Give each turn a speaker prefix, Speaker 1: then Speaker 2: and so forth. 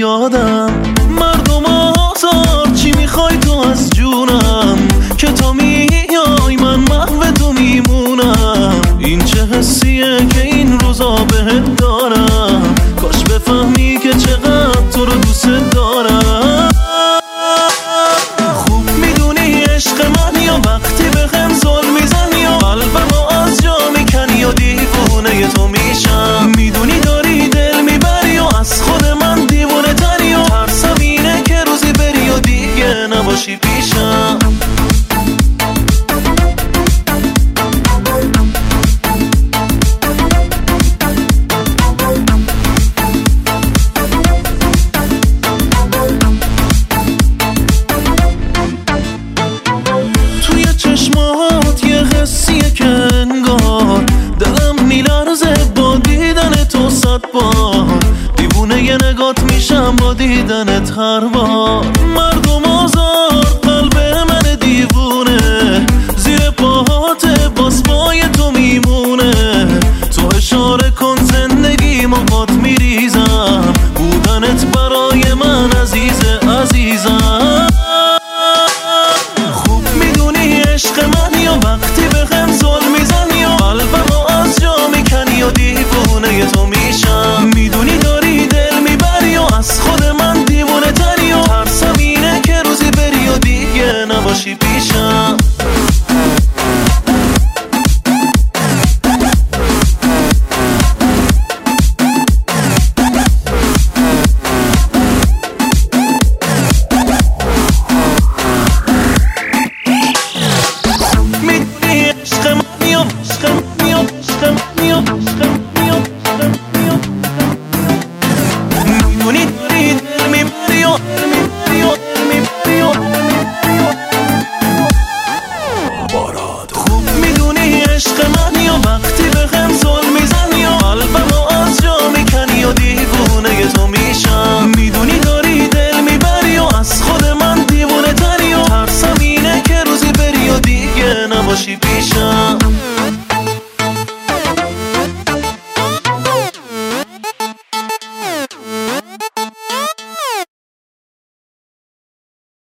Speaker 1: یادم. مردم آزار چی میخوای تو از جونم، که تو میای من محو تو میمونم. این چه حسیه که این روزا بهت دارم، کاش بفهمی که چقدر تو رو دوست دارم. خوب میدونی عشق من یا وقتی بهم ظلم میزنی یا قلبمو از جا میکنی یا دیوونه تو میشم. میدونی داری دل میبری و از خود من دیوونه تری و ترسم اینه که روزی بری و دیگه نباشی پیشم. چشمات یه حسیه که انگار دلم میلرزه با دیدن تو 100 بار. دیوونه یه نگات میشم با دیدنت هر بار. مردم آزار قلب من دیوونه زیر پاهات باز پای تو میمونه. تو اشاره کن زندگی ما بات میریزم، بودنت برای من عزیزه عزیزم.